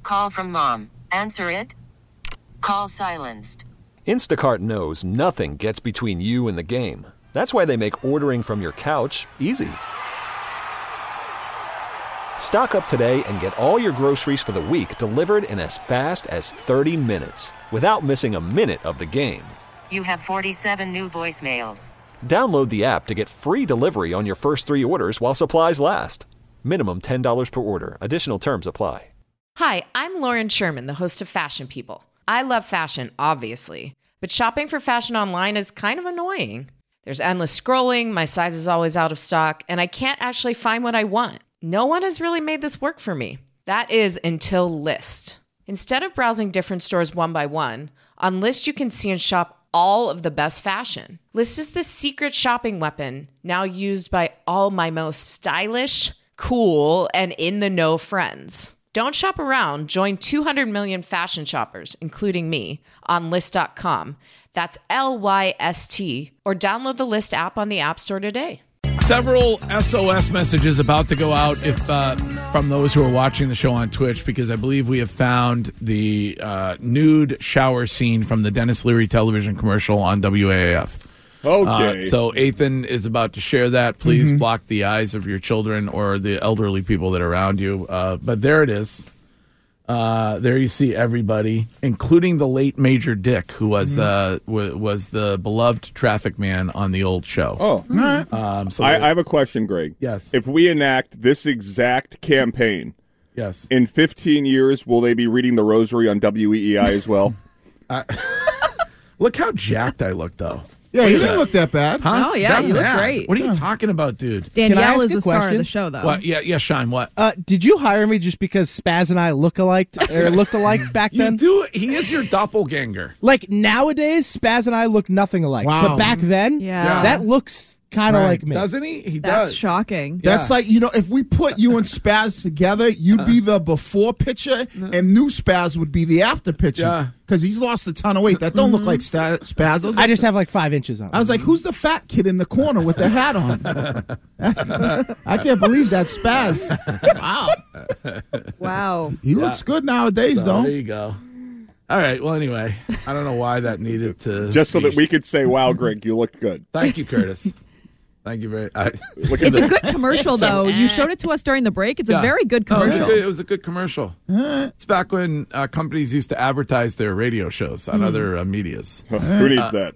call from mom. Answer it. Call silenced. Instacart knows nothing gets between you and the game. That's why they make ordering from your couch easy. Stock up today and get all your groceries for the week delivered in as fast as 30 minutes without missing a minute of the game. You have 47 new voicemails. Download the app to get free delivery on your first 3 orders while supplies last. Minimum $10 per order. Additional terms apply. Hi, I'm Lauren Sherman, the host of Fashion People. I love fashion, obviously, but shopping for fashion online is kind of annoying. There's endless scrolling, my size is always out of stock, and I can't actually find what I want. No one has really made this work for me. That is until Lyst. Instead of browsing different stores one by one, on Lyst you can see and shop all of the best fashion. Lyst is the secret shopping weapon now used by all my most stylish, cool, and in-the-know friends. Don't shop around. Join 200 million fashion shoppers, including me, on Lyst.com. That's Lyst, or download the Lyst app on the App Store today. Several SOS messages about to go out from those who are watching the show on Twitch, because I believe we have found the nude shower scene from the Dennis Leary television commercial on WAAF. Okay. So Ethan is about to share that. Please block the eyes of your children or the elderly people that are around you. But there it is. There you see everybody, including the late Major Dick, who was the beloved traffic man on the old show. Oh, all right. I have a question, Greg. Yes. If we enact this exact campaign, yes, in 15 years, will they be reading the Rosary on WEEI as well? Look how jacked I look, though. Yeah, you didn't look that bad. Huh? Oh, yeah, you look great. What are you talking about, dude? Danielle is the star of the show, though. What? Yeah, Sean, what? Did you hire me just because Spaz and I looked alike back then? You do. He is your doppelganger. Like, nowadays, Spaz and I look nothing alike. Wow. But back then, that looks kind of like me. Doesn't he? He That's does. shocking. That's like, if we put you and Spaz together, you'd be the before picture, and new Spaz would be the after picture. Yeah. Because he's lost a ton of weight. That don't look like Spaz. I just have like 5 inches on. I was like, who's the fat kid in the corner with the hat on? I can't believe that's Spaz. Wow. Wow. He looks good nowadays, though. There you go. All right. Well, anyway, I don't know why that needed to. Just so that we could say, wow, Greg, you looked good. Thank you, Curtis. Thank you very much. It's a good commercial, though. You showed it to us during the break. It's a very good commercial. It was a good commercial. It's back when companies used to advertise their radio shows on other medias. Who needs that?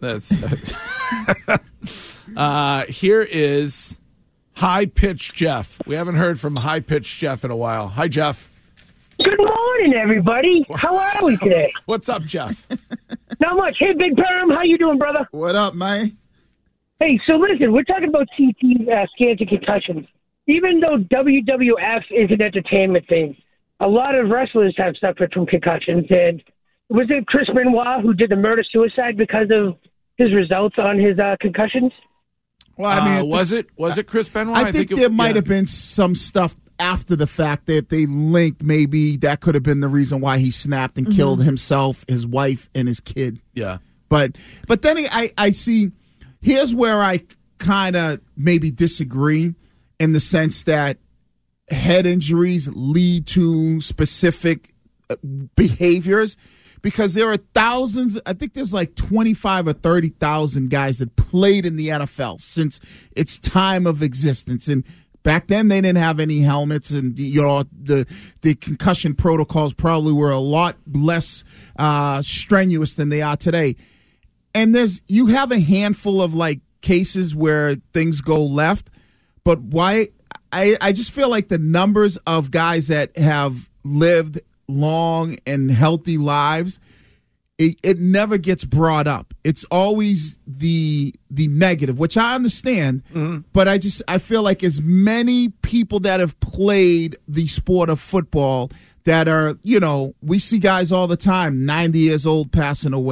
Here is High Pitch Jeff. We haven't heard from High Pitch Jeff in a while. Hi, Jeff. Good morning, everybody. How are we today? What's up, Jeff? Not much. Hey, Big Perm, how you doing, brother? What up, man? Hey, so listen, we're talking about CT scans and concussions. Even though WWF is an entertainment thing, a lot of wrestlers have suffered from concussions. And was it Chris Benoit who did the murder-suicide because of his results on his concussions? Well, I mean, was it Chris Benoit? I think there might have been some stuff after the fact that they linked. Maybe that could have been the reason why he snapped and killed himself, his wife, and his kid. Yeah. But then I see. Here's where I kind of maybe disagree in the sense that head injuries lead to specific behaviors, because there are thousands. I think there's like 25 or 30,000 guys that played in the NFL since its time of existence. And back then they didn't have any helmets, and the concussion protocols probably were a lot less strenuous than they are today. And you have a handful of like cases where things go left, but why? I just feel like the numbers of guys that have lived long and healthy lives, it never gets brought up. It's always the negative, which I understand, but I feel like as many people that have played the sport of football that are, we see guys all the time, 90 years old passing away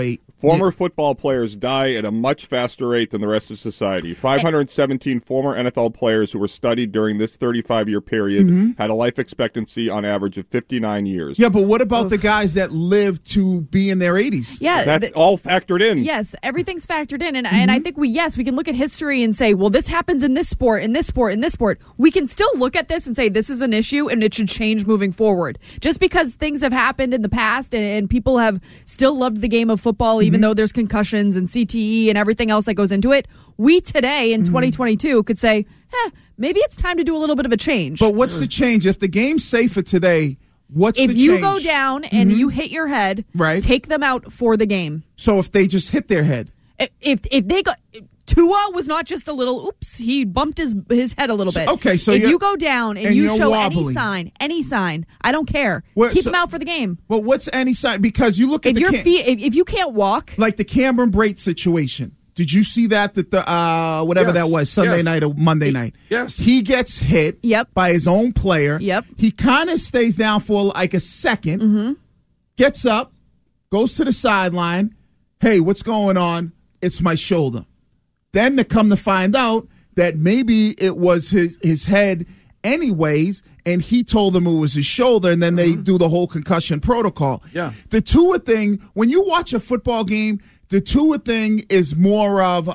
Former football players die at a much faster rate than the rest of society. 517 former NFL players who were studied during this 35-year period had a life expectancy on average of 59 years. Yeah, but what about the guys that lived to be in their 80s? Yeah, That's all factored in. Yes, everything's factored in. And I think we can look at history and say, well, this happens in this sport, in this sport, in this sport. We can still look at this and say this is an issue and it should change moving forward. Just because things have happened in the past and people have still loved the game of football, even though there's concussions and CTE and everything else that goes into it, we today in 2022 could say, maybe it's time to do a little bit of a change. But what's the change? If the game's safer today, what's the change? If you go down and you hit your head, take them out for the game. So if they just hit their head? If they go... Tua was not just a little, oops, he bumped his head a little bit. Okay, so if you go down and you show wobbly. any sign, I don't care. Keep him out for the game. Well, what's any sign? Because you look at if you can't walk. Like the Cameron Brate situation. Did you see that the whatever that was, Sunday night or Monday night? Yes. He gets hit by his own player. Yep. He kind of stays down for like a second, gets up, goes to the sideline. Hey, what's going on? It's my shoulder. Then to come to find out that maybe it was his head anyways, and he told them it was his shoulder, and then they do the whole concussion protocol. Yeah. The Tua thing, when you watch a football game, the Tua thing is more of,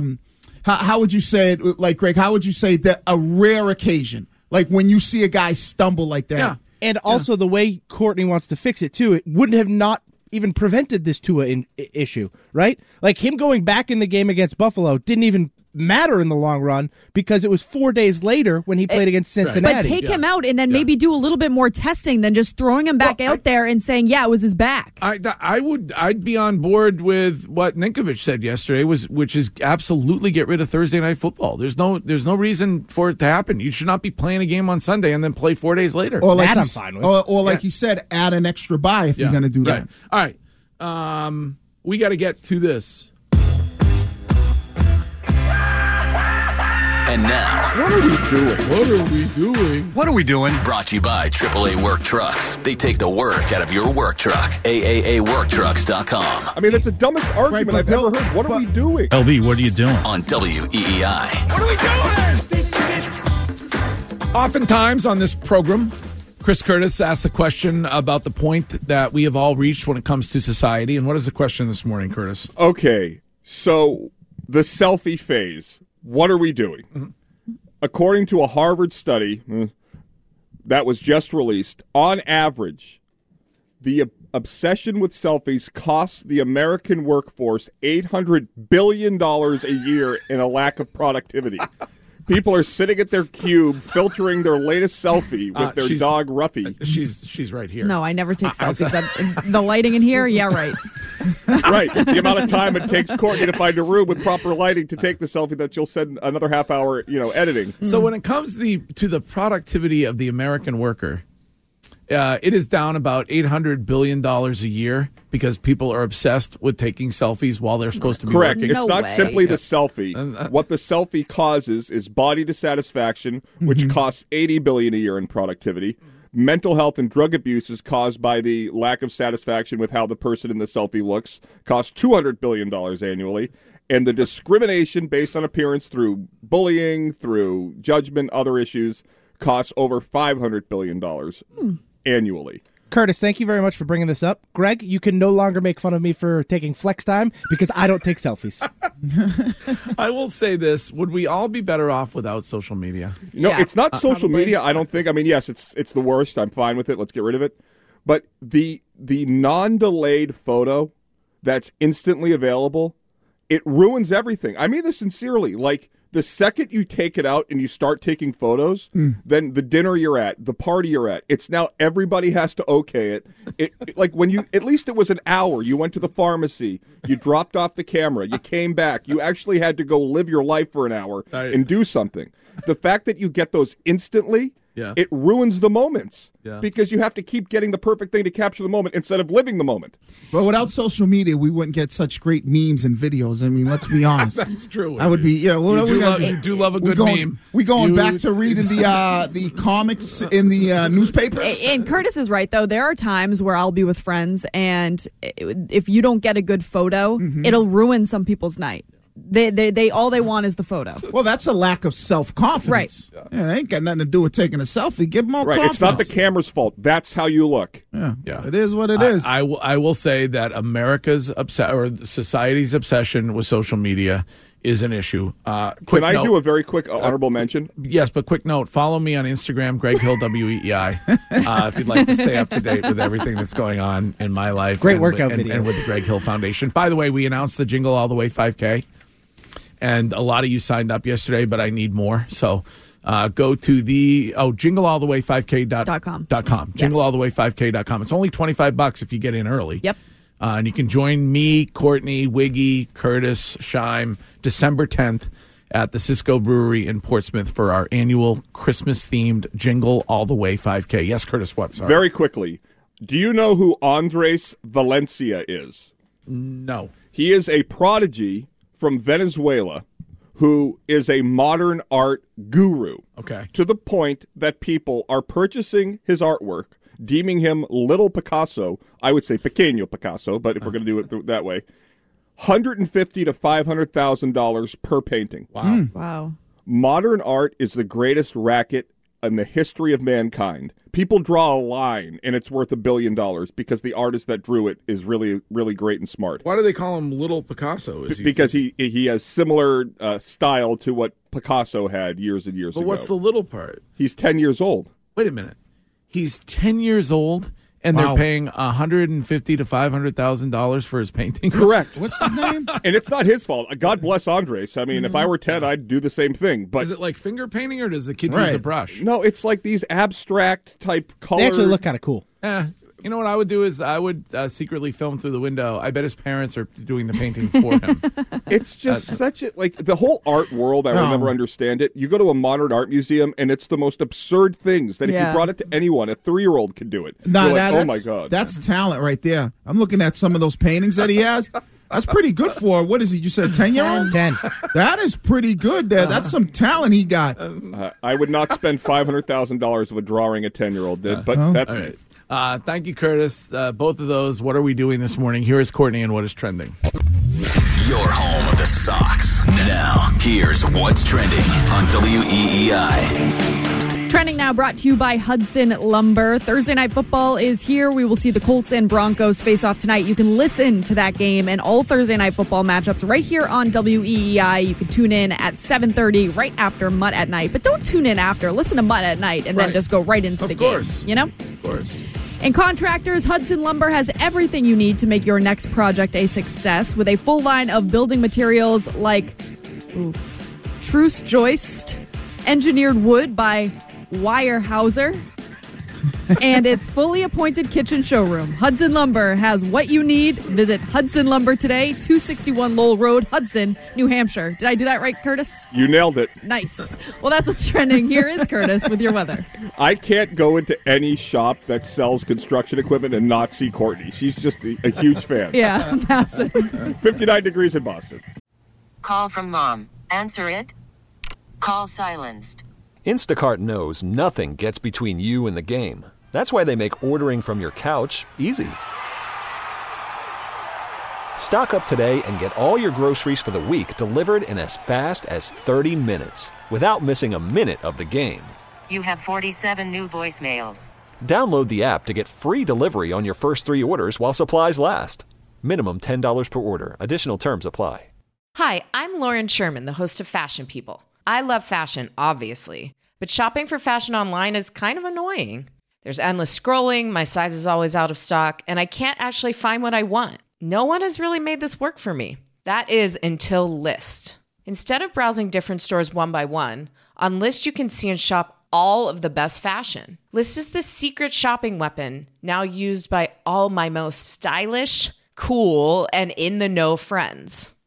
how would you say it, like, Greg, how would you say that a rare occasion? Like when you see a guy stumble like that. Yeah. And also the way Courtney wants to fix it, too, it wouldn't have not even prevented this Tua issue, right? Like him going back in the game against Buffalo didn't even matter in the long run because it was 4 days later when he played against Cincinnati. But take him out and then maybe do a little bit more testing than just throwing him back out there and saying, it was his back. I'd be on board with what Ninkovich said yesterday, which is absolutely get rid of Thursday Night Football. There's no reason for it to happen. You should not be playing a game on Sunday and then play 4 days later. Or like that I'm fine with. Or like he said, add an extra bye if you're going to do that. All right. We got to get to this. And now, What are we doing? brought to you by AAA Work Trucks. They take the work out of your work truck. AAAWorkTrucks.com. I mean, that's the dumbest argument I've ever heard. What are we doing? LB, what are you doing? On WEEI. What are we doing? Oftentimes on this program, Chris Curtis asks a question about the point that we have all reached when it comes to society. And what is the question this morning, Curtis? Okay, so the selfie phase. What are we doing? According to a Harvard study that was just released, on average, the obsession with selfies costs the American workforce $800 billion a year in a lack of productivity. People are sitting at their cube filtering their latest selfie with their dog Ruffy. She's right here. No, I never take selfies. The lighting in here, right. Right. The amount of time it takes Courtney to find a room with proper lighting to take the selfie that you'll spend another half hour, editing. So when it comes to the productivity of the American worker, it is down about $800 billion a year because people are obsessed with taking selfies while they're supposed to be Correct. working. It's not simply the selfie. What the selfie causes is body dissatisfaction, which costs $80 billion a year in productivity. Mental health and drug abuse is caused by the lack of satisfaction with how the person in the selfie looks, costs $200 billion annually. And the discrimination based on appearance through bullying, through judgment, other issues, costs over $500 billion annually. Curtis, thank you very much for bringing this up. Greg, you can no longer make fun of me for taking flex time because I don't take selfies. I will say this. Would we all be better off without social media? No, it's not social probably. media, I don't think. I mean, yes, it's the worst. I'm fine with it. Let's get rid of it. But the non-delayed photo that's instantly available, it ruins everything. I mean this sincerely. Like, the second you take it out and you start taking photos, then the dinner you're at, the party you're at, it's now everybody has to okay it. Like when at least it was an hour. You went to the pharmacy, you dropped off the camera, you came back. You actually had to go live your life for an hour and do something. The fact that you get those instantly it ruins the moments. Yeah. Because you have to keep getting the perfect thing to capture the moment instead of living the moment. But without social media, we wouldn't get such great memes and videos. I mean, let's be honest. That's true. I would be, you do love a good meme. We going back to reading the comics in the newspapers. And Curtis is right, though. There are times where I'll be with friends, and if you don't get a good photo, it'll ruin some people's night. They all they want is the photo. Well, that's a lack of self-confidence. Right. Yeah, it ain't got nothing to do with taking a selfie. Give them more confidence. It's not the camera's fault. That's how you look. Yeah. It is what it is. I will say that America's society's obsession with social media is an issue. Can I do a very quick honorable mention? Yes, but quick note. Follow me on Instagram, Greg Hill, WEEI, if you'd like to stay up to date with everything that's going on in my life. Great workout videos. And with the Greg Hill Foundation. By the way, we announced the Jingle All the Way 5K. And a lot of you signed up yesterday, but I need more. So go to the jinglealltheway5k.com. Jinglealltheway5k.com. It's only $25 if you get in early. Yep. And you can join me, Courtney, Wiggy, Curtis, Scheim, December 10th at the Cisco Brewery in Portsmouth for our annual Christmas-themed Jingle All the Way 5K. Yes, Curtis, what? Sorry. Very quickly, do you know who Andres Valencia is? No. He is a prodigy from Venezuela who is a modern art guru. Okay. To the point that people are purchasing his artwork, deeming him Little Picasso. I would say Pequeño Picasso, but if we're going to do it that way, $150,000 to $500,000 per painting. Wow. Wow. Modern art is the greatest racket in the history of mankind. People draw a line, and it's worth $1 billion because the artist that drew it is really, really great and smart. Why do they call him Little Picasso? Because he has similar style to what Picasso had years and years ago. But what's the little part? He's 10 years old. Wait a minute. He's 10 years old, and they're paying $150,000 to $500,000 for his paintings? Correct. What's his name? And it's not his fault. God bless Andres. I mean, if I were 10, I'd do the same thing. But is it like finger painting, or does the kid use a brush? No, it's like these abstract type color. They actually look kind of cool. You know what I would do is I would secretly film through the window. I bet his parents are doing the painting for him. It's just such a, like, the whole art world, I will never understand it. You go to a modern art museum, and it's the most absurd things that if you brought it to anyone, a 3-year-old could do it. Nah, oh, my God. That's talent right there. I'm looking at some of those paintings that he has. That's pretty good for, what is he, you said 10-year-old? 10. That is pretty good there. That's some talent he got. I would not spend $500,000 of a drawing a 10-year-old did, but that's all right. Thank you, Curtis. Both of those. What are we doing this morning? Here is Courtney and what is trending. Your home of the Sox. Now, here's what's trending on WEEI. Trending now brought to you by Hudson Lumber. Thursday Night Football is here. We will see the Colts and Broncos face off tonight. You can listen to that game and all Thursday Night Football matchups right here on WEEI. You can tune in at 7:30 right after Mutt at Night. But don't tune in after. Listen to Mutt at Night and then just go right into the game. You know? Of course. And contractors, Hudson Lumber has everything you need to make your next project a success with a full line of building materials like Truce Joist, engineered wood by Weyerhaeuser, and its fully appointed kitchen showroom. Hudson Lumber has what you need. Visit Hudson Lumber today, 261 Lowell Road, Hudson, New Hampshire. Did I do that right, Curtis? You nailed it. Nice. Well, that's what's trending. Here is Curtis with your weather. I can't go into any shop that sells construction equipment and not see Courtney. She's just a huge fan. Yeah, massive. 59 degrees in Boston. Call from mom. Answer it. Call silenced. Instacart knows nothing gets between you and the game. That's why they make ordering from your couch easy. Stock up today and get all your groceries for the week delivered in as fast as 30 minutes without missing a minute of the game. You have 47 new voicemails. Download the app to get free delivery on your first 3 orders while supplies last. Minimum $10 per order. Additional terms apply. Hi, I'm Lauren Sherman, the host of Fashion People. I love fashion, obviously, but shopping for fashion online is kind of annoying. There's endless scrolling, my size is always out of stock, and I can't actually find what I want. No one has really made this work for me. That is until Lyst. Instead of browsing different stores one by one, on Lyst you can see and shop all of the best fashion. Lyst is the secret shopping weapon now used by all my most stylish, cool, and in-the-know friends.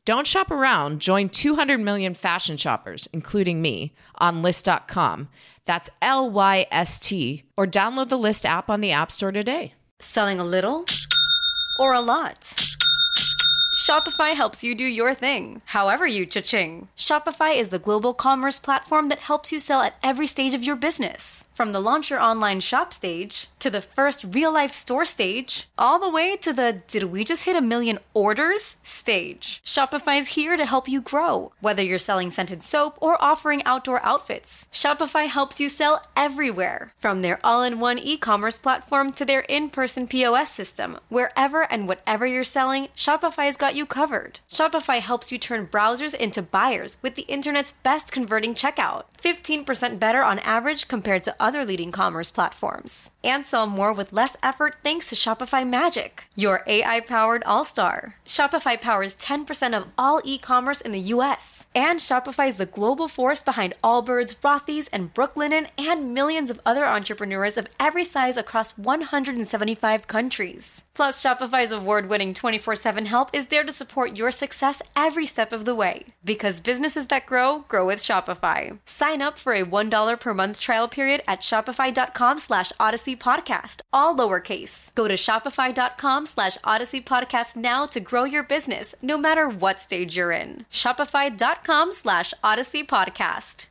Don't shop around. Join 200 million fashion shoppers, including me, on Lyst.com. That's LYST. Or download the Lyst app on the App Store today. Selling a little or a lot? Shopify helps you do your thing, however you cha-ching. Shopify is the global commerce platform that helps you sell at every stage of your business. From the launch your online shop stage, to the first real-life store stage, all the way to the did we just hit 1 million orders stage. Shopify's here to help you grow. Whether you're selling scented soap or offering outdoor outfits, Shopify helps you sell everywhere. From their all-in-one e-commerce platform to their in-person POS system, wherever and whatever you're selling, Shopify's got you covered. Shopify helps you turn browsers into buyers with the internet's best converting checkout. 15% better on average compared to other leading commerce platforms. And sell more with less effort thanks to Shopify Magic, your AI-powered all-star. Shopify powers 10% of all e-commerce in the U.S. And Shopify is the global force behind Allbirds, Rothy's, and Brooklinen, and millions of other entrepreneurs of every size across 175 countries. Plus, Shopify's award-winning 24/7 help is there to support your success every step of the way. Because businesses that grow, grow with Shopify. Sign up for a $1 per month trial period at shopify.com/Odyssey Podcast, all lowercase. Go to shopify.com/Odyssey Podcast now to grow your business, no matter what stage you're in. Shopify.com/Odyssey Podcast.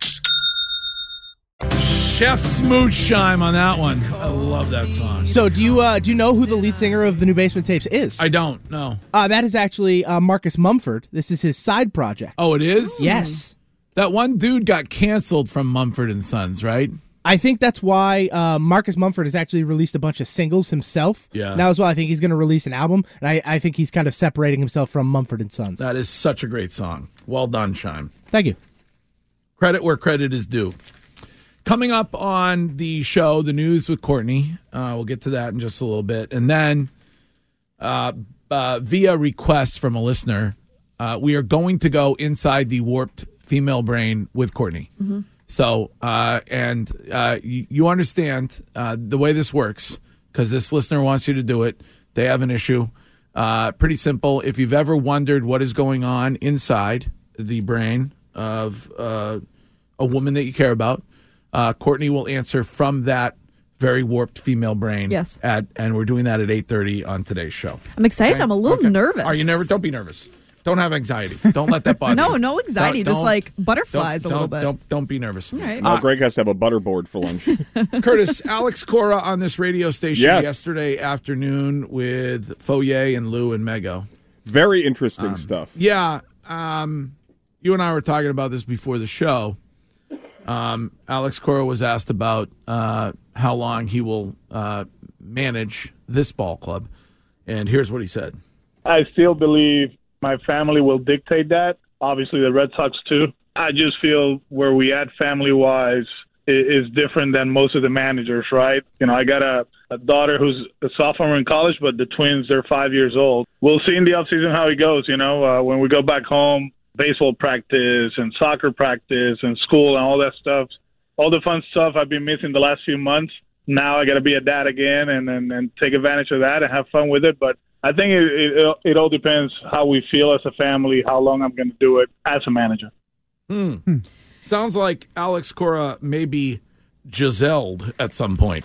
Chef Smoochime on that one. I love that song. So do you know who the lead singer of the New Basement Tapes is? I don't know. That is actually Marcus Mumford. This is his side project. Oh, it is? Yes. That one dude got canceled from Mumford & Sons, right? I think that's why Marcus Mumford has actually released a bunch of singles himself. Yeah. Now as well, I think he's going to release an album, and I think he's kind of separating himself from Mumford & Sons. That is such a great song. Well done, Shime. Thank you. Credit where credit is due. Coming up on the show, the news with Courtney. We'll get to that in just a little bit. And then via request from a listener, we are going to go inside the warped female brain with Courtney. Mm-hmm. So, you understand the way this works, because this listener wants you to do it. They have an issue. Pretty simple. If you've ever wondered what is going on inside the brain of a woman that you care about, Courtney will answer from that very warped female brain. Yes. And we're doing that at 8:30 on today's show. I'm excited. Okay? I'm a little nervous. Are you nervous? Don't be nervous. Don't have anxiety. Don't let that bother you. No anxiety. Just like butterflies a little bit. Don't be nervous. All right. No, Greg has to have a butterboard for lunch. Curtis, Alex Cora on this radio station yesterday afternoon with Foyer and Lou and Mego. Very interesting stuff. Yeah. You and I were talking about this before the show. Alex Cora was asked about how long he will manage this ball club. And here's what he said. I still believe my family will dictate that. Obviously, the Red Sox, too. I just feel where we at family-wise is different than most of the managers, right? You know, I got a daughter who's a sophomore in college, but the twins, they're 5 years old. We'll see in the offseason how it goes, you know. When we go back home, baseball practice and soccer practice and school and all that stuff, all the fun stuff I've been missing the last few months. Now I got to be a dad again and take advantage of that and have fun with it. But I think it all depends how we feel as a family, how long I'm going to do it as a manager. Sounds like Alex Cora may be Giselled at some point.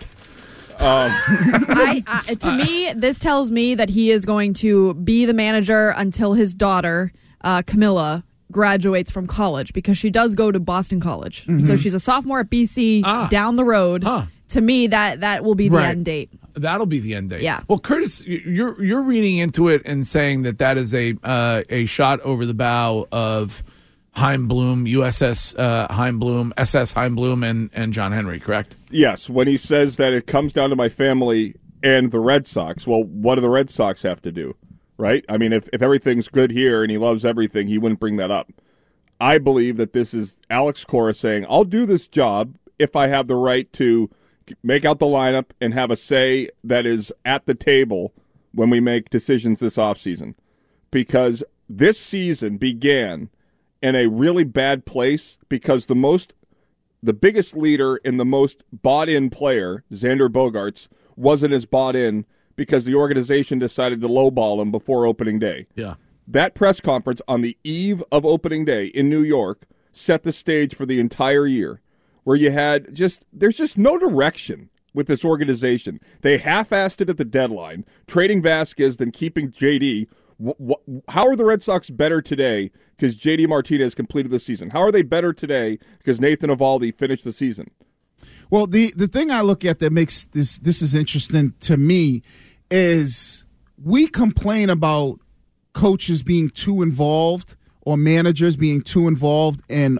To me, this tells me that he is going to be the manager until his daughter, Camilla, graduates from college, because she does go to Boston College. Mm-hmm. So she's a sophomore at BC down the road. To me, that will be the end date. That'll be the end date. Yeah. Well, Curtis, you're reading into it and saying that is a shot over the bow of Chaim Bloom, USS Chaim Bloom, SS Chaim Bloom, and John Henry, correct? Yes. When he says that it comes down to my family and the Red Sox, well, what do the Red Sox have to do, right? I mean, if everything's good here and he loves everything, he wouldn't bring that up. I believe that this is Alex Cora saying, I'll do this job if I have the right to make out the lineup and have a say that is at the table when we make decisions this offseason. Because this season began in a really bad place because the biggest leader and the most bought-in player, Xander Bogaerts, wasn't as bought in because the organization decided to lowball him before opening day. Yeah. that press conference on the eve of opening day in New York set the stage for the entire year, where you had there's just no direction with this organization. They half-assed it at the deadline, trading Vasquez, then keeping JD. How are the Red Sox better today because JD Martinez completed the season? How are they better today because Nathan Eovaldi finished the season? Well, the thing I look at that makes this is interesting to me is we complain about coaches being too involved or managers being too involved in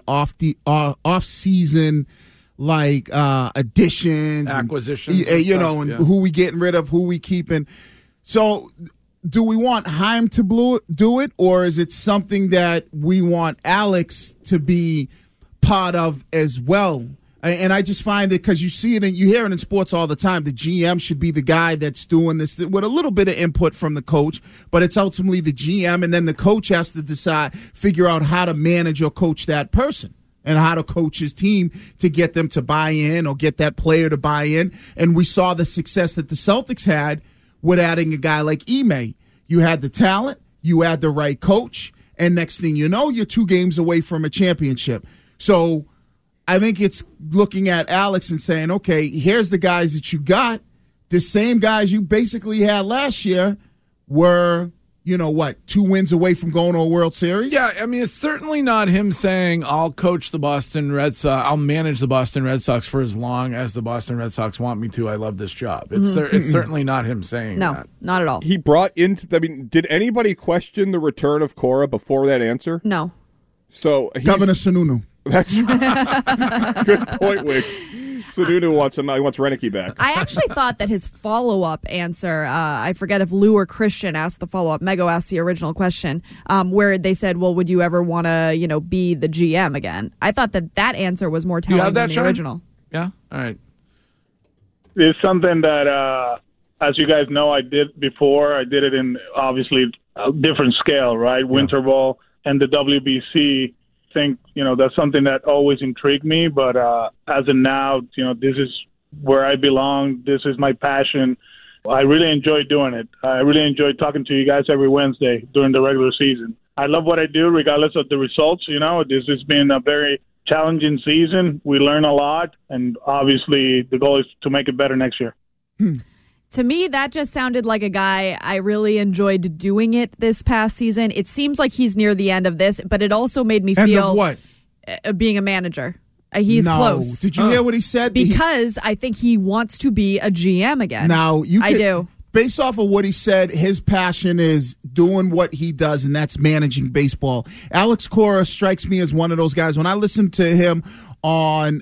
off-season additions, acquisitions, and who we getting rid of, who we keeping. So do we want Chaim to do it, or is it something that we want Alex to be part of as well? And I just find it, because you see it and you hear it in sports all the time, the GM should be the guy that's doing this with a little bit of input from the coach, but it's ultimately the GM, and then the coach has to figure out how to manage or coach that person and how to coach his team to get them to buy in or get that player to buy in. And we saw the success that the Celtics had with adding a guy like Ime. You had the talent, you had the right coach, and next thing you know, you're 2 games away from a championship. So I think it's looking at Alex and saying, okay, here's the guys that you got. The same guys you basically had last year were, 2 wins away from going to a World Series? Yeah, I mean, it's certainly not him saying, I'll coach the Boston Red Sox, I'll manage the Boston Red Sox for as long as the Boston Red Sox want me to. I love this job. It's certainly not him saying that. No, not at all. He brought into, did anybody question the return of Cora before that answer? No. So Governor Sununu. That's good point, Wicks. Sununu wants Renicky back. I actually thought that his follow-up answer, I forget if Lou or Christian asked the follow-up, Mego asked the original question, where they said, well, would you ever want to, be the GM again? I thought that answer was more telling than the original. Yeah? All right. It's something that, as you guys know, I did before. I did it in, obviously, a different scale, right? Yeah. Winter Ball and the WBC. Think that's something that always intrigued me, but as of now, this is where I belong. This is my passion. I really enjoy doing it. I really enjoy talking to you guys every Wednesday during the regular season. I love what I do regardless of the results. This has been a very challenging season. We learn a lot, and obviously the goal is to make it better next year. To me, that just sounded like a guy I really enjoyed doing it this past season. It seems like he's near the end of this, but it also made me feel... End of what? Being a manager. He's close. Did you hear what he said? Because I think he wants to be a GM again. Now, I do. Based off of what he said, his passion is doing what he does, and that's managing baseball. Alex Cora strikes me as one of those guys. When I listen to him on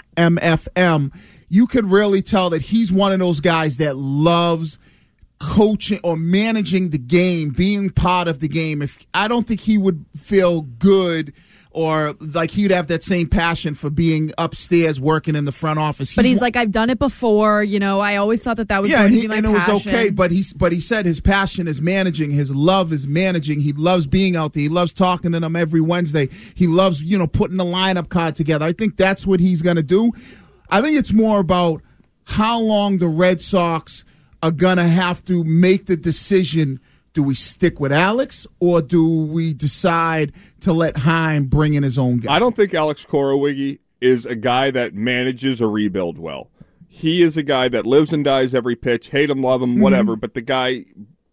MFM, you could really tell that he's one of those guys that loves coaching or managing the game, being part of the game. I don't think he would feel good or like he'd have that same passion for being upstairs working in the front office. But he's like, I've done it before. I always thought that was going to be my passion. And it was okay. But he said his passion is managing. His love is managing. He loves being out there. He loves talking to them every Wednesday. He loves putting the lineup card together. I think that's what he's going to do. I think it's more about how long the Red Sox are going to have to make the decision. Do we stick with Alex or do we decide to let Chaim bring in his own guy? I don't think Alex Cora, Wiggy, is a guy that manages a rebuild well. He is a guy that lives and dies every pitch, hate him, love him, whatever, but the guy,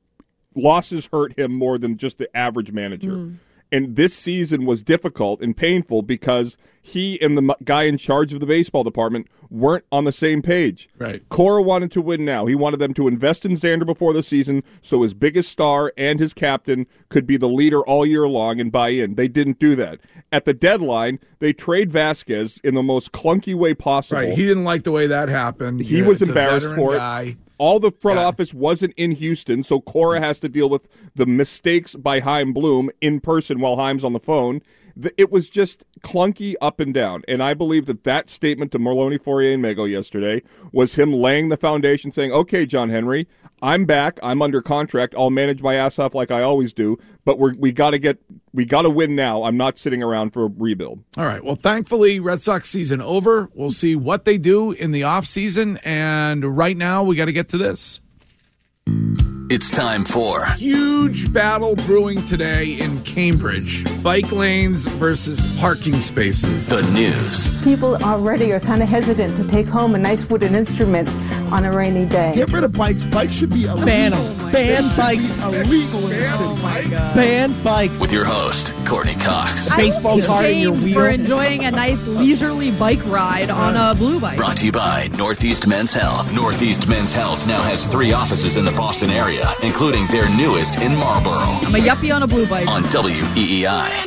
losses hurt him more than just the average manager. And this season was difficult and painful because he and the guy in charge of the baseball department weren't on the same page. Right. Cora wanted to win now. He wanted them to invest in Xander before the season so his biggest star and his captain could be the leader all year long and buy in. They didn't do that. At the deadline, they trade Vasquez in the most clunky way possible. Right. He didn't like the way that happened. He was embarrassed for it. All the front office wasn't in Houston, so Cora has to deal with the mistakes by Chaim Bloom in person while Chaim's on the phone. It was just clunky up and down, and I believe that statement to Maloney, Fourier, and Mego yesterday was him laying the foundation, saying, okay, John Henry, I'm back. I'm under contract. I'll manage my ass off like I always do, but we got to win now. I'm not sitting around for a rebuild. All right. Well, thankfully, Red Sox season over. We'll see what they do in the offseason, and right now we got to get to this. It's time for Huge battle brewing today in Cambridge. Bike lanes versus parking spaces. The news. People already are kind of hesitant to take home a nice wooden instrument on a rainy day. Get rid of bikes. Bikes should be illegal. Ban them. Ban bikes. Illegal in the city. Oh my God. Ban bikes. With your host, Courtney Cox. Baseball card in your wheel. For enjoying a nice leisurely bike ride on a blue bike. Brought to you by Northeast Men's Health. Northeast Men's Health now has 3 offices in the Boston area, including their newest in Marlboro. I'm a yuppie on a blue bike. On WEEI.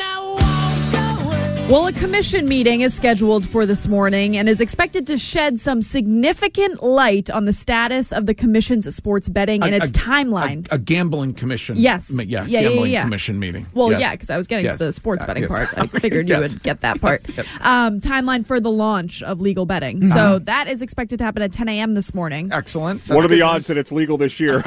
Well, a commission meeting is scheduled for this morning and is expected to shed some significant light on the status of the commission's sports betting and its timeline. A gambling commission. Yes. Gambling commission meeting. Well, yes. yeah, because I was getting to the sports betting part. I Okay. figured you would get that part. Yes. Timeline for the launch of legal betting. So that is expected to happen at 10 a.m. this morning. Excellent. What are the odds that it's legal this year?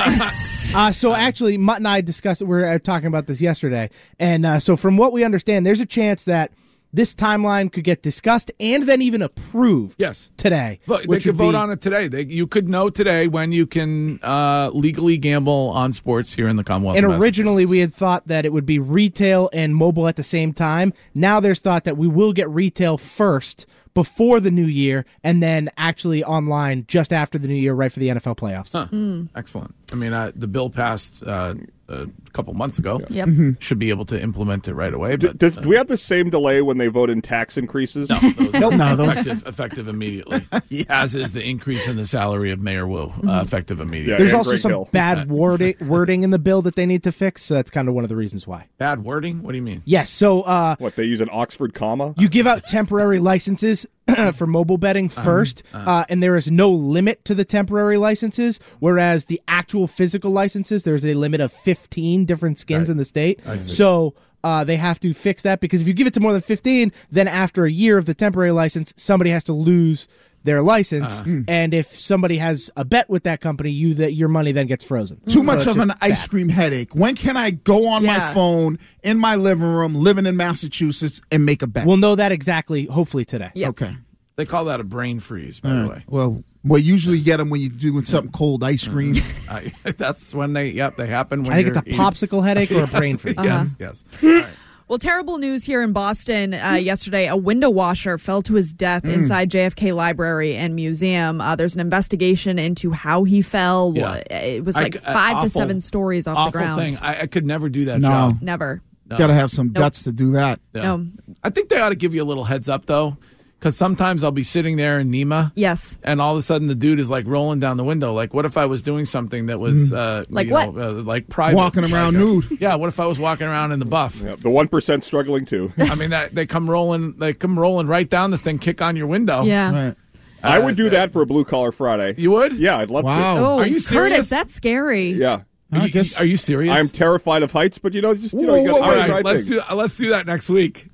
So actually, Mutt and I discussed it. We were talking about this yesterday. And so from what we understand, there's a chance that this timeline could get discussed and then even approved today. They could vote on it today. You could know today when you can legally gamble on sports here in the Commonwealth. And of originally we had thought that it would be retail and mobile at the same time. Now there's thought that we will get retail first before the new year and then actually online just after the new year, right for the NFL playoffs. Excellent. I mean, the bill passed a couple months ago. Yep. Should be able to implement it right away. But, do we have the same delay when they vote in tax increases? No, effective immediately. As is the increase in the salary of Mayor Wu, effective immediately. There's also some bad wording in the bill that they need to fix, so that's kind of one of the reasons why. Bad wording? What do you mean? Yes, so... what, they use an Oxford comma? You give out temporary licenses for mobile betting first, and there is no limit to the temporary licenses, whereas the actual physical licenses, there's a limit of 15 different skins in the state. So they have to fix that, because if you give it to more than 15, then after a year of the temporary license, somebody has to lose their license, and if somebody has a bet with that company, your money then gets frozen. Too much of an ice cream headache. When can I go on my phone in my living room, living in Massachusetts, and make a bet? We'll know that exactly, hopefully today. Yep. Okay. They call that a brain freeze, by the way. Well, usually you get them when you're doing something cold, ice cream. That's when they happen. When I think it's a popsicle headache or a brain freeze. Yes. All right. Well, terrible news here in Boston yesterday. A window washer fell to his death inside JFK Library and Museum. There's an investigation into how he fell. Yeah. It was like 5 to 7 stories off the ground. Awful thing. I could never do that No. job. Never. Got to have some guts to do that. Yeah. No. I think they ought to give you a little heads up, though. Because sometimes I'll be sitting there in NEMA. Yes. And all of a sudden the dude is like rolling down the window. Like, what if I was doing something that was like what? Like private. Walking around nude. Yeah, what if I was walking around in the buff? Yeah, the 1% struggling too. I mean, they come rolling right down the thing, kick on your window. Yeah. Right. I would do that for a Blue Collar Friday. You would? Yeah, I'd love to. Oh, Are you serious? Curtis, that's scary. Yeah. Are you serious? I'm terrified of heights, but you got to All right, try let's things. do that next week.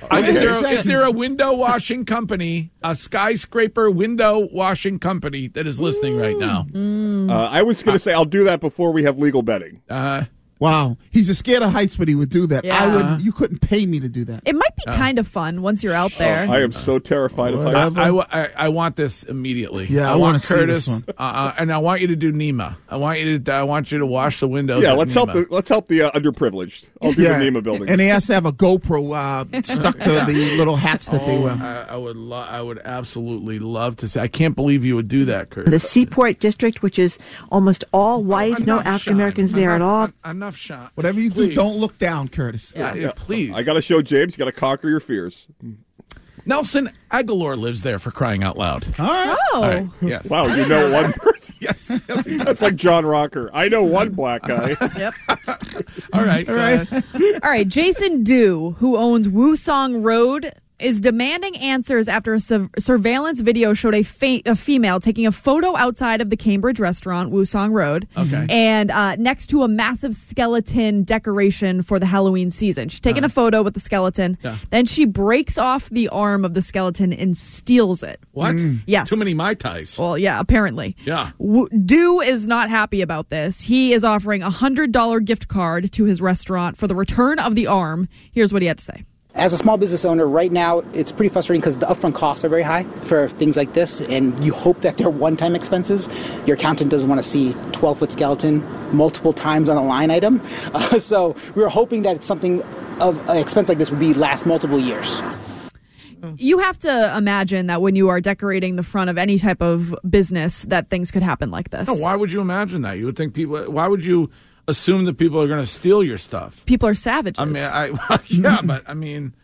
Is there a window washing company, a skyscraper window washing company that is listening right now? I was going to say I'll do that before we have legal betting. Wow. He's scared of heights, but he would do that. Yeah. You couldn't pay me to do that. It might be kind of fun once you're out there. I am so terrified of heights. I want this immediately. Yeah, I want wanna see Curtis, this one. and I want you to do NEMA. I want you to wash the windows. Yeah, at let's help NEMA. the underprivileged. I'll do the NEMA building. And he has to have a GoPro stuck to the little hats that they wear. I would absolutely love to see. I can't believe you would do that, Curtis. The Seaport District, which is almost all white, no African Americans there at all. Enough shot. Whatever you do, don't look down, Curtis. Yeah, please. I got to show James. You got to conquer your fears. Nelson Aguilar lives there, for crying out loud. All right. Oh. All right. Yes. Wow, you know one person. Yes. That's like John Rocker. I know one black guy. Yep. All right. All right. Jason Dew, who owns Woosong Road, is demanding answers after a surveillance video showed a female taking a photo outside of the Cambridge restaurant, Woosong Road, and next to a massive skeleton decoration for the Halloween season. She's taking a photo with the skeleton. Yeah. Then she breaks off the arm of the skeleton and steals it. What? Yes. Too many Mai Tais. Well, yeah, apparently. Yeah. Dew is not happy about this. He is offering a $100 gift card to his restaurant for the return of the arm. Here's what he had to say. As a small business owner, right now, it's pretty frustrating because the upfront costs are very high for things like this, and you hope that they're one-time expenses. Your accountant doesn't want to see 12-foot skeleton multiple times on a line item. So we were hoping that something of an expense like this would last multiple years. You have to imagine that when you are decorating the front of any type of business that things could happen like this. No, why would you imagine that? You would think people, why would you assume that people are going to steal your stuff? People are savages. I mean, yeah, but I mean,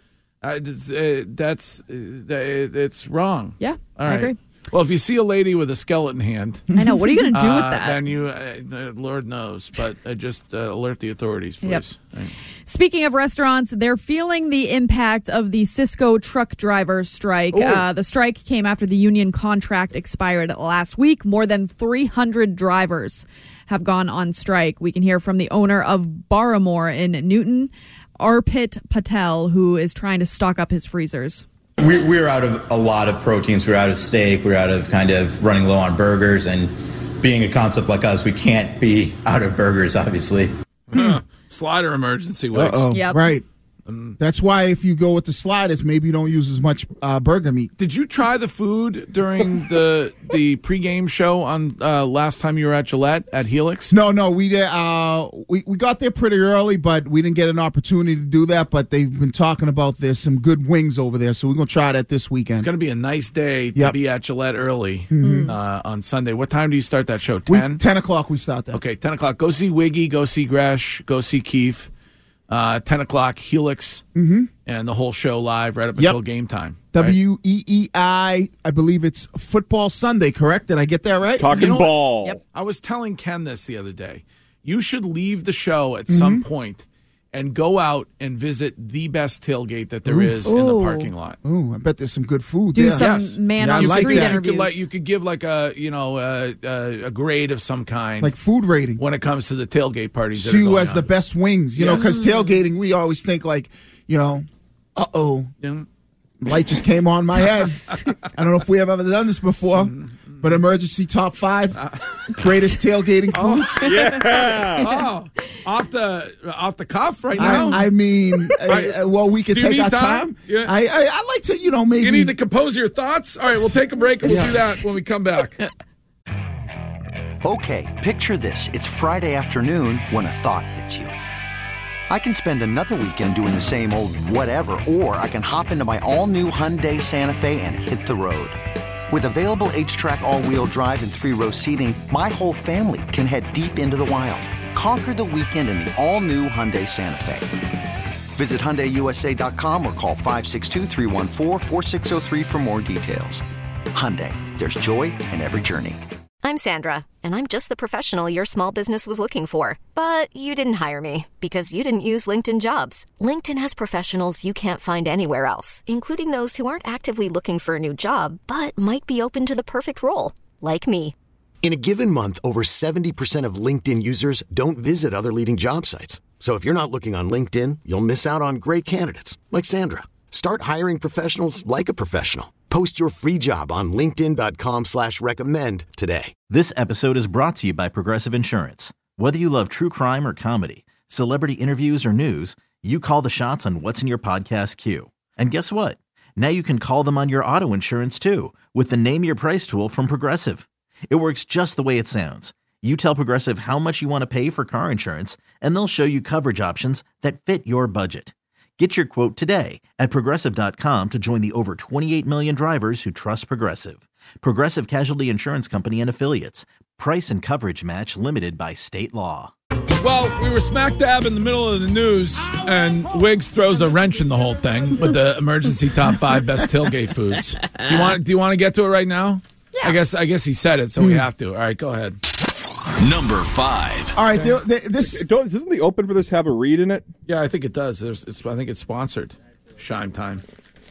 it's wrong. Yeah, all I right. agree. Well, if you see a lady with a skeleton hand, I know. What are you going to do with that? Then you, Lord knows, but just alert the authorities, please. Yep. Right. Speaking of restaurants, they're feeling the impact of the Cisco truck driver strike. The strike came after the union contract expired last week. More than 300 drivers have gone on strike. We can hear from the owner of Baramore in Newton, Arpit Patel, who is trying to stock up his freezers. We're out of a lot of proteins. We're out of steak. We're out of kind of running low on burgers. And being a concept like us, we can't be out of burgers, obviously. Slider emergency, Wicks. Yep. Right. That's why if you go with the sliders, maybe you don't use as much burger meat. Did you try the food during the pregame show on last time you were at Gillette at Helix? No, we did. We got there pretty early, but we didn't get an opportunity to do that. But they've been talking about there's some good wings over there, so we're gonna try that this weekend. It's gonna be a nice day to be at Gillette early on Sunday. What time do you start that show? 10? 10 o'clock we start that. Okay, 10 o'clock. Go see Wiggy. Go see Gresh. Go see Keefe. 10 o'clock, Helix, and the whole show live right up until game time. Right? WEEI, I believe it's Football Sunday, correct? Did I get that right? Talking ball. Yep. I was telling Ken this the other day. You should leave the show at some point and go out and visit the best tailgate that there is in the parking lot. Ooh, I bet there's some good food Do there. some man-on-street interviews. You could give like a grade of some kind. Like food rating. When it comes to the tailgate parties. See who has the best wings. You know, because tailgating, we always think like, light just came on my head. I don't know if we have ever done this before, but emergency top 5 greatest tailgating foods. Off the cuff right now. I mean, we could take our time. Yeah. I'd like to, maybe. You need to compose your thoughts. All right, we'll take a break and we'll do that when we come back. Okay, picture this. It's Friday afternoon when a thought hits you. I can spend another weekend doing the same old whatever, or I can hop into my all-new Hyundai Santa Fe and hit the road. With available H-Track all-wheel drive and 3-row seating, my whole family can head deep into the wild. Conquer the weekend in the all-new Hyundai Santa Fe. Visit HyundaiUSA.com or call 562-314-4603 for more details. Hyundai, there's joy in every journey. I'm Sandra, and I'm just the professional your small business was looking for. But you didn't hire me because you didn't use LinkedIn Jobs. LinkedIn has professionals you can't find anywhere else, including those who aren't actively looking for a new job, but might be open to the perfect role, like me. In a given month, over 70% of LinkedIn users don't visit other leading job sites. So if you're not looking on LinkedIn, you'll miss out on great candidates like Sandra. Start hiring professionals like a professional. Post your free job on linkedin.com/recommend today. This episode is brought to you by Progressive Insurance. Whether you love true crime or comedy, celebrity interviews or news, you call the shots on what's in your podcast queue. And guess what? Now you can call them on your auto insurance too with the Name Your Price tool from Progressive. It works just the way it sounds. You tell Progressive how much you want to pay for car insurance, and they'll show you coverage options that fit your budget. Get your quote today at Progressive.com to join the over 28 million drivers who trust Progressive. Progressive Casualty Insurance Company and Affiliates. Price and coverage match limited by state law. Well, we were smack dab in the middle of the news, and Wiggs throws a wrench in the whole thing with the emergency top 5 best tailgate foods. Do you want to get to it right now? Yeah. I guess he said it, so we have to. All right, go ahead. Number 5. All right, doesn't the open for this have a read in it? Yeah, I think it does. I think it's sponsored. Shime time.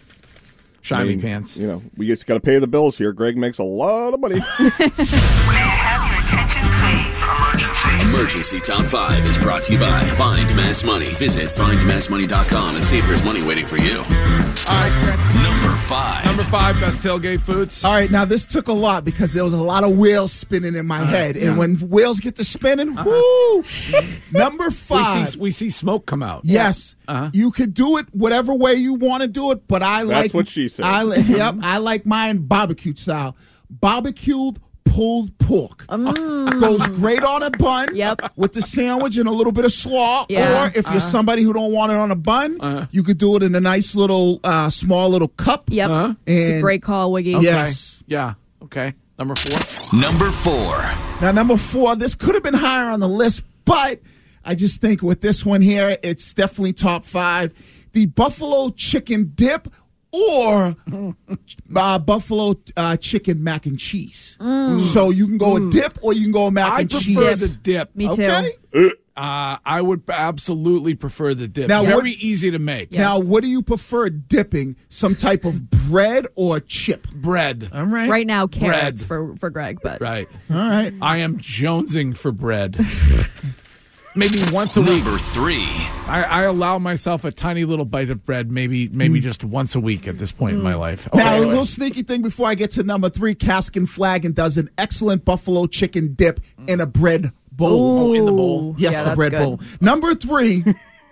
Shiny pants. We just got to pay the bills here. Greg makes a lot of money. May I have your attention, please? Emergency Top 5 is brought to you by Find Mass Money. Visit findmassmoney.com and see if there's money waiting for you. All right. Number 5. Number 5 best tailgate foods. All right, now this took a lot because there was a lot of wheels spinning in my head. And when wheels get to spinning, whoo! Number 5. We see smoke come out. Yes. You could do it whatever way you want to do it, but I like... That's what she said. I like mine barbecue style. Barbecued pulled pork. Goes great on a bun with the sandwich and a little bit of slaw. Yeah. Or if you're somebody who don't want it on a bun, you could do it in a nice little, small little cup. Yep. It's a great call, Wiggy. Okay. Yes. Yeah. Okay. Number 4. Number 4. Now, number 4, this could have been higher on the list, but I just think with this one here, it's definitely top 5. The buffalo chicken dip or buffalo chicken mac and cheese. So you can go a dip or you can go a mac and cheese. I prefer the dip. Me too. Okay. I would absolutely prefer the dip. Now, Very easy to make. Now, what do you prefer dipping? Some type of bread or chip? Bread. All right. Right now, carrots for Greg, but Right. All right. I am jonesing for bread. Maybe once a week. Number 3. I allow myself a tiny little bite of bread, maybe just once a week at this point in my life. Now, a little sneaky thing before I get to number 3, Cask and Flagon does an excellent buffalo chicken dip in a bread bowl. Oh, in the bowl? Yes, Yeah, the that's bread good. bowl. Number 3,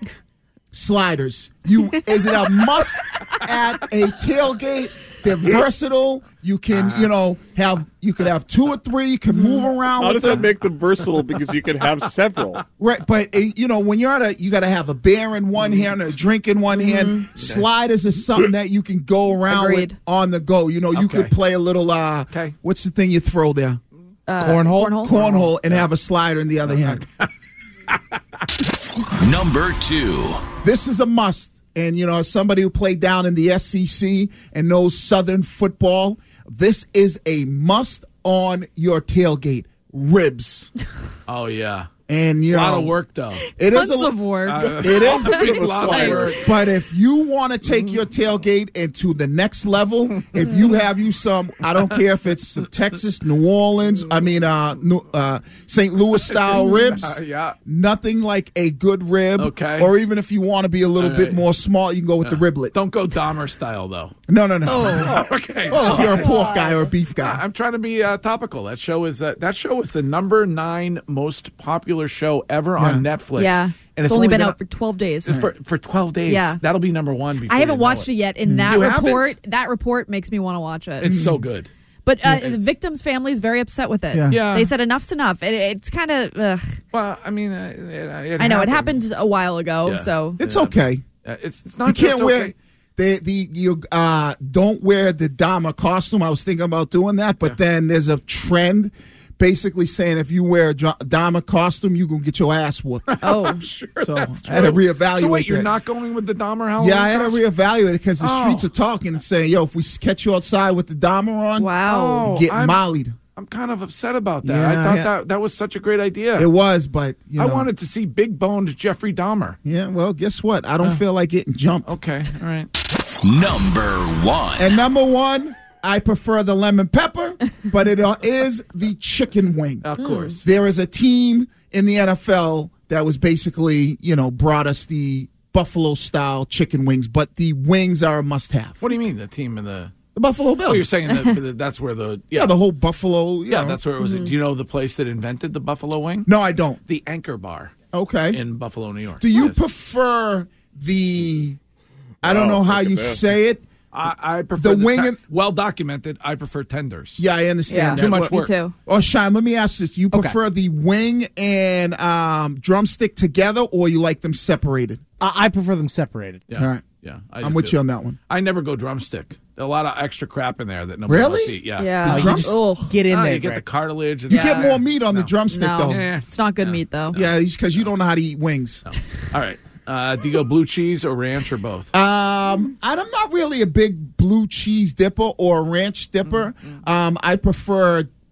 sliders. Is it a must at a tailgate? They're versatile. You can, you could have 2 or 3. You can move around How with does that them. make them versatile? Because you can have several. Right, but when you're you got to have a beer in one hand and a drink in one hand. Sliders is something that you can go around Agreed. with on the go. You could play a little. What's the thing you throw there? Cornhole, and have a slider in the other hand. Number 2. This is a must. And, as somebody who played down in the SEC and knows Southern football, this is a must on your tailgate. Ribs. Oh, yeah. And a lot of work, though. It is tons of work. It is a lot of work. But if you want to take your tailgate into the next level, if you have some, I don't care if it's some Texas, New Orleans, St. Louis style ribs. Nothing like a good rib. Okay. Or even if you want to be a little bit more small, you can go with the riblet. Don't go Dahmer style, though. No. Oh, okay. Well, if you're a pork guy or a beef guy. I'm trying to be topical. That show was the number 9 most popular show ever on Netflix. Yeah. And it's only been out for 12 days. For 12 days. Yeah. That'll be number 1 before I haven't you know watched it yet, and that report makes me want to watch it. It's so good. But the victim's family is very upset with it. Yeah. They said enough's enough. It's kind of. Well, I mean, I know it happened a while ago, so It's okay. It's not. You just can't okay. wear you don't wear the Dahmer costume. I was thinking about doing that, but then there's a trend basically saying if you wear a Dahmer costume, you gonna get your ass whooped. Oh, I'm sure So that's true. I had to reevaluate. So wait, you're that. not going with the Dahmer Halloween? Yeah, I had to costume? reevaluate it because the streets are talking and saying, "Yo, if we catch you outside with the Dahmer on, wow, you get mollied." I'm kind of upset about that. Yeah, I thought that was such a great idea. It was, but I wanted to see big boned Jeffrey Dahmer. Yeah, well, guess what? I don't feel like getting jumped. Okay, all right. Number 1. And number 1, I prefer the lemon pepper, but it is the chicken wing. Of course. There is a team in the NFL that was basically, brought us the Buffalo-style chicken wings, but the wings are a must-have. What do you mean, the team in the Buffalo Bills? Oh, you're saying that that's where the the whole Buffalo. That's where it was. Do you know the place that invented the buffalo wing? No, I don't. The Anchor Bar. Okay. In Buffalo, New York. Do you prefer the? I don't know how you say it. I prefer the wing. Well documented. I prefer tenders. Yeah, I understand. Too much work. Me too. Oh, Shine, let me ask this: do you prefer the wing and drumstick together, or you like them separated? I prefer them separated. Yeah. All right. Yeah, I'm with you on that one. I never go drumstick. A lot of extra crap in there that nobody wants to eat. Yeah. Yeah. The drums? Get in there. You get the cartilage. And You get more meat on the drumstick, No, though. it's not good meat though. Yeah, because you don't know how to eat wings. All right. Do you go blue cheese or ranch or both? I'm not really a big blue cheese dipper or a ranch dipper. I prefer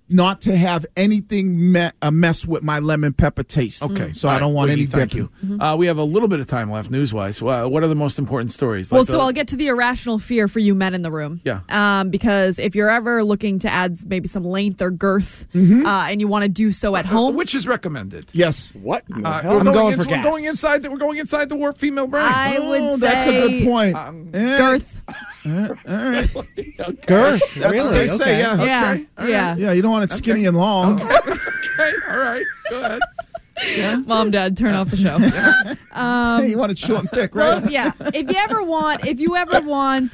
not to have anything mess with my lemon pepper taste. Okay. So I don't want any Thank dipping. you. We have a little bit of time left news-wise. What are the most important stories? Well, so I'll get to the irrational fear for you men in the room. Yeah. Because if you're ever looking to add maybe some length or girth and you want to do so at home. Which is recommended. Yes. What? We're going inside the warped female brain. I would say that's a good point. Girth. All right. Girth. That's what they say, yeah. Yeah. You don't want it skinny and long. Okay, all right. Go ahead. Yeah. Mom, Dad, turn off the show. Hey, you want it short and thick, right? Well, yeah. If you ever want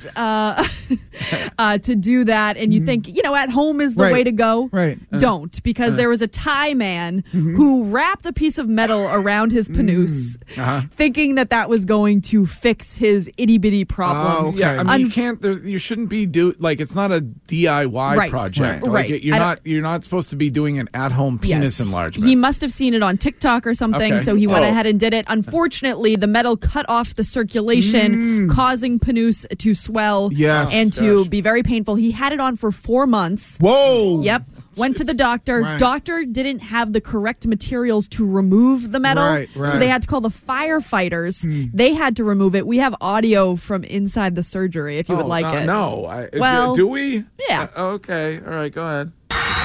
to do that and you think, at home is the way to go, don't. Because there was a Thai man who wrapped a piece of metal around his panoose thinking that was going to fix his itty-bitty problem. Oh, okay. Yeah, I mean, you shouldn't be it's not a DIY project. Right. You're not supposed to be doing an at-home penis enlargement. He must have seen it on TikTok or something, so he went ahead and did it. Unfortunately, the metal cut off the circulation, causing panoose to swell and to be very painful. He had it on for 4 months. Whoa! Yep. Went to the doctor. Right. Doctor didn't have the correct materials to remove the metal. Right. So they had to call the firefighters. They had to remove it. We have audio from inside the surgery if you would like it. No. Well, do we? Yeah. Okay. All right. Go ahead.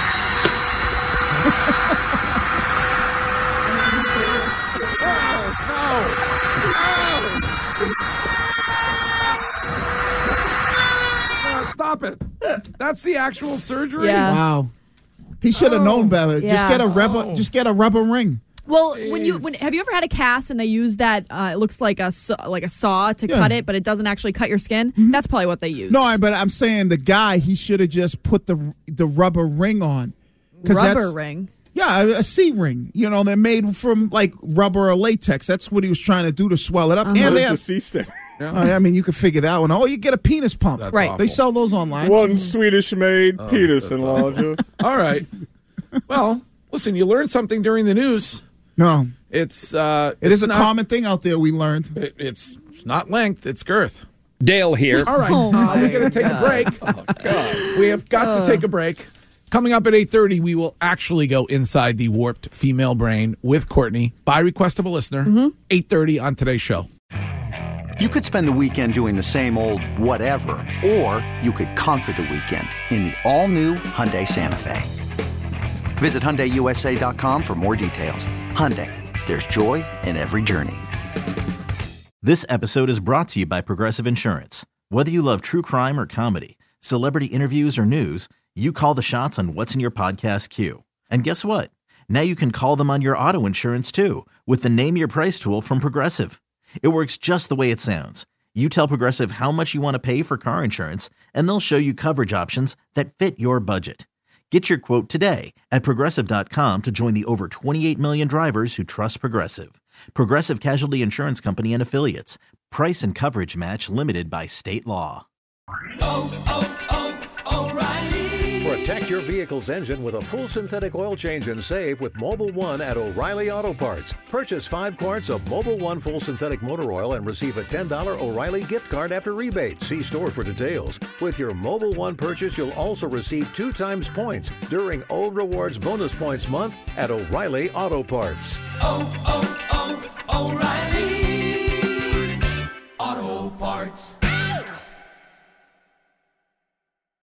Stop it. That's the actual surgery? Yeah. Wow. He should have known better. Yeah. Just get a rubber ring. Well, have you ever had a cast and they use that? It looks like a saw to cut it, but it doesn't actually cut your skin. That's probably what they use. No, but I'm saying the guy, he should have just put the rubber ring on. Rubber ring. Yeah, a C-ring. They're made from like rubber or latex. That's what he was trying to do to swell it up. And What is the C-stick? I mean, you can figure that one. Oh, you get a penis pump. That's right. awful. They sell those online. One Swedish-made penis enlarger. All right. Well, listen, you learned something during the news. No. It is a common thing out there we learned. It's not length, it's girth. Dale here. All right. We're going to take a break. Oh, God. We have got to take a break. Coming up at 8:30, we will actually go inside the warped female brain with Courtney by request of a listener. 8:30 on today's show. You could spend the weekend doing the same old whatever, or you could conquer the weekend in the all-new Hyundai Santa Fe. Visit HyundaiUSA.com for more details. Hyundai, there's joy in every journey. This episode is brought to you by Progressive Insurance. Whether you love true crime or comedy, celebrity interviews or news, you call the shots on what's in your podcast queue. And guess what? Now you can call them on your auto insurance too with the Name Your Price tool from Progressive. It works just the way it sounds. You tell Progressive how much you want to pay for car insurance, and they'll show you coverage options that fit your budget. Get your quote today at Progressive.com to join the over 28 million drivers who trust Progressive. Progressive Casualty Insurance Company and Affiliates. Price and coverage match limited by state law. Protect your vehicle's engine with a full synthetic oil change and save with Mobil 1 at O'Reilly Auto Parts. Purchase 5 quarts of Mobil 1 full synthetic motor oil and receive a $10 O'Reilly gift card after rebate. See store for details. With your Mobil 1 purchase, you'll also receive 2 times points during O Rewards Bonus Points Month at O'Reilly Auto Parts. O'Reilly Auto Parts.